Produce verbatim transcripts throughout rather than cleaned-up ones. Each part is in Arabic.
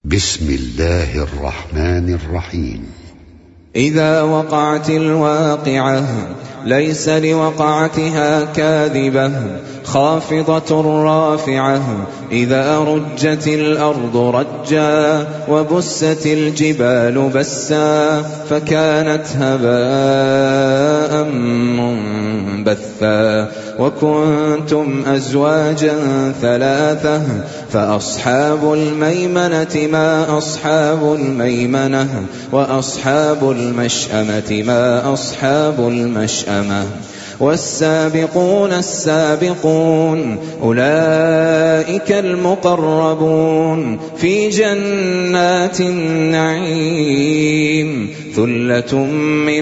بسم الله الرحمن الرحيم. إذا وقعت الواقعة ليس لوقعتها كاذبة خافضة رافعة إذا رجت الأرض رجا وبست الجبال بسا فكانت هباء منبثا وكنتم أزواجا ثلاثة فأصحاب الميمنة ما أصحاب الميمنة وأصحاب المشأمة ما أصحاب المشأمة والسابقون السابقون أولئك المقربون في جنات النعيم ثلة من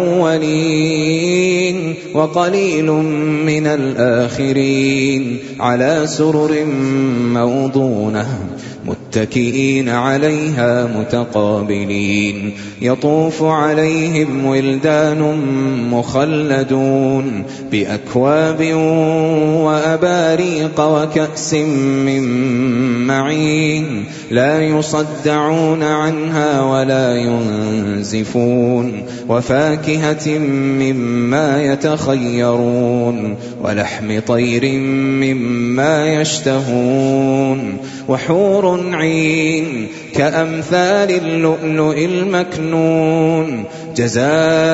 الأولين وقليل من الآخرين على سرر موضونة متكئين عليها متقابلين يطوف عليهم ولدان مخلدون بأكواب وأباريق وكأس من معين لا يصدعون عنها ولا ينزفون وفاكهة مما يتخيرون ولحم طير مما يشتهون وحور عين كأمثال اللؤلؤ المكنون جزاء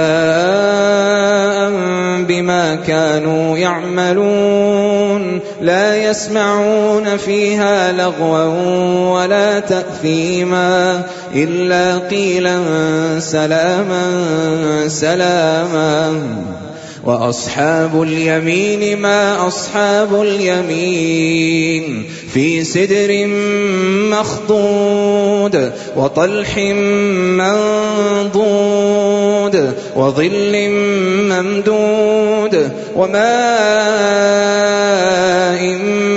بما كانوا يعملون لا يسمعون فيها لغوا ولا تأثيما إلا قيلا سلاما سلاما وأصحاب اليمين ما أصحاب اليمين في سدر مخضود وطلح منضود وظل ممدود وماء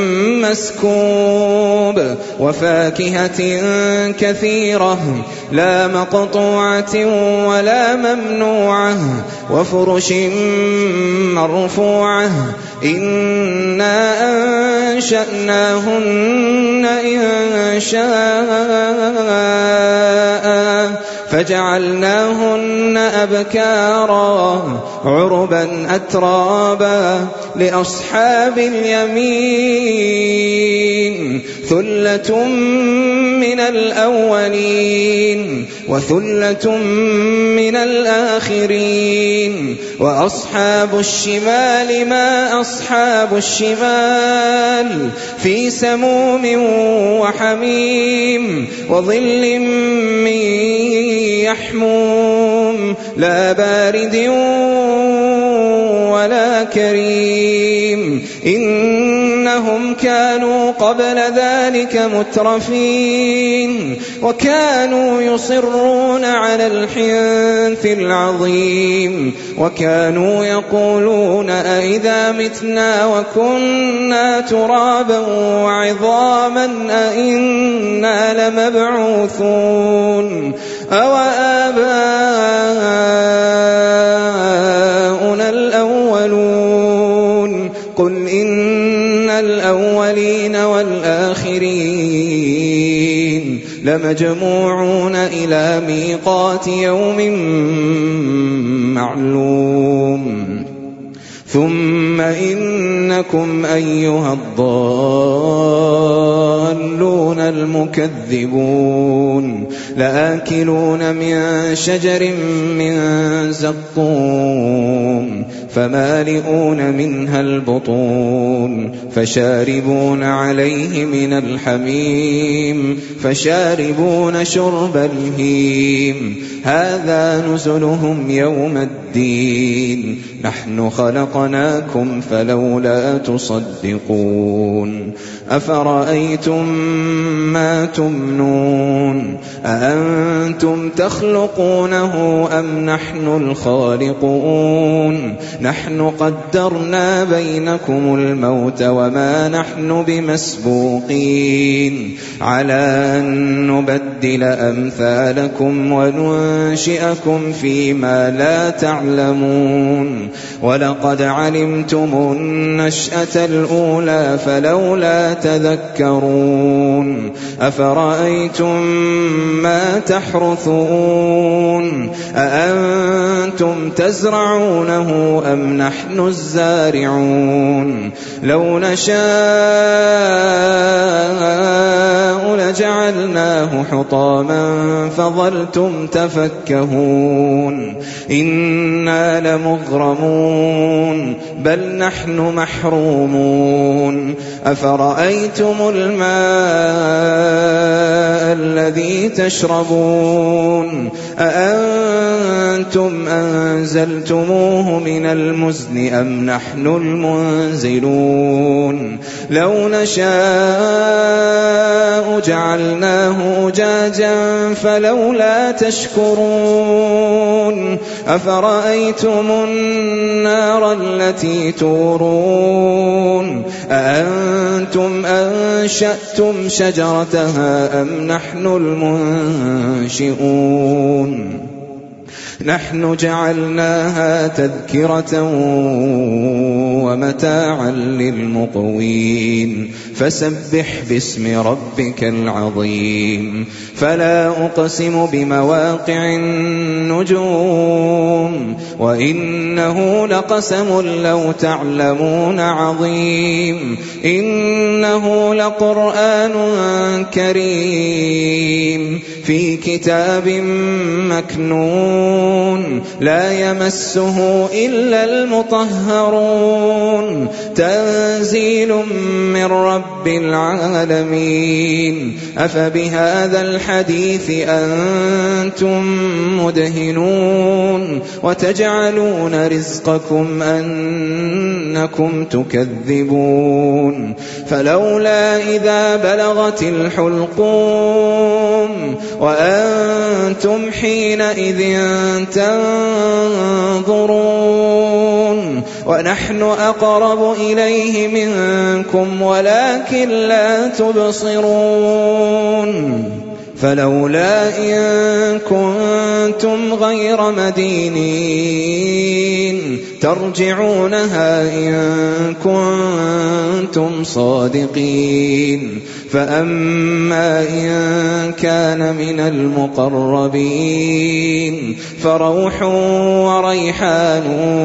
مسكوب وفاكهة كثيرة لا مقطوعة ولا ممنوعة وفرش مرفوعة إنا أنشأناهن إن شاء فجعلناهن أبكارا عربا أترابا لأصحاب اليمين ثلة من الأولين وثلة من الآخرين وأصحاب الشمال ما أصحاب الشمال في سموم وحميم وظل من يحموم لا بارد ولا كريم إنهم كانوا قبل ذلك مترفين وكانوا يصرون على الحنث العظيم وكانوا يقولون أئذا متنا وكنا ترابا وعظاما أئنا لمبعوثون أو آباؤنا الأولون قل إن الأولين والآخرين لمجموعون إلى ميقات يوم معلوم ثم إنكم أيها الضالون المكذبون لآكلون من شجر من زقوم فمالئون منها البطون فشاربون عليه من الحميم فشاربون شرب الهيم هذا نزلهم يوم الدين نحن خلقناكم فلولا تصدقون أفرأيتم ما تمنون أأنتم تخلقونه أم نحن الخالقون نحن قدرنا بينكم الموت وما نحن بمسبوقين على أن نبدل أمثالكم وننشئكم فيما لا تعلمون ولقد علمتم النشأة الأولى فلولا تذكرون أفرأيتم ما تحرثون أأنتم تزرعونه أم نحن الزارعون لو نشاء لجعلناه حطاما فظلتم تفكهون إنا لمغرمون بل نحن محرومون أفرأيتم الماء الذي تشربون أأنتم أنزلتموه من المزن أم نحن المنزلون لو نشاء جعلناه أجاجا فلولا تشكرون أفرأيتم النار التي تورون أأنتم أنشأتم شجرتها أم نحن المنشئون نحن جعلناها تذكرة ومتاعا للمقوين فسبح باسم ربك العظيم فلا أقسم بمواقع النجوم وإنه لقسم لو تعلمون عظيم إنه لقرآن كريم في كتاب مكنون لا يمسه إلا المطهرون تنزيل من رب العالمين أفبهذا الحديث أنتم مدهنون وتجعلون رزقكم أنكم تكذبون فلولا إذا بلغت الحلقوم وأنتم حينئذ تنظرون ونحن أقرب إليه منكم ولكن لا تبصرون فلولا إن كنتم غير مدينين ترجعونها إن كنتم صادقين فأما إن كان من المقربين فروح وريحان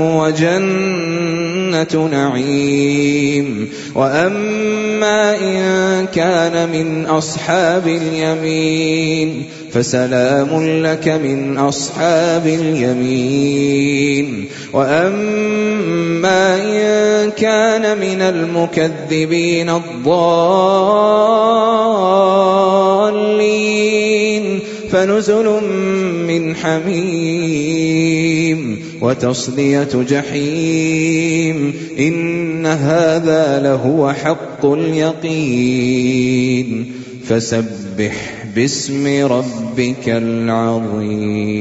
وجنة نعيم وأما إن كان من أصحاب اليمين فسلام لك من أصحاب اليمين وأما إن كان من المكذبين الضالين فنزل من حميم وتصلية جحيم إن هذا لهو حق اليقين فسبح باسم ربك العظيم.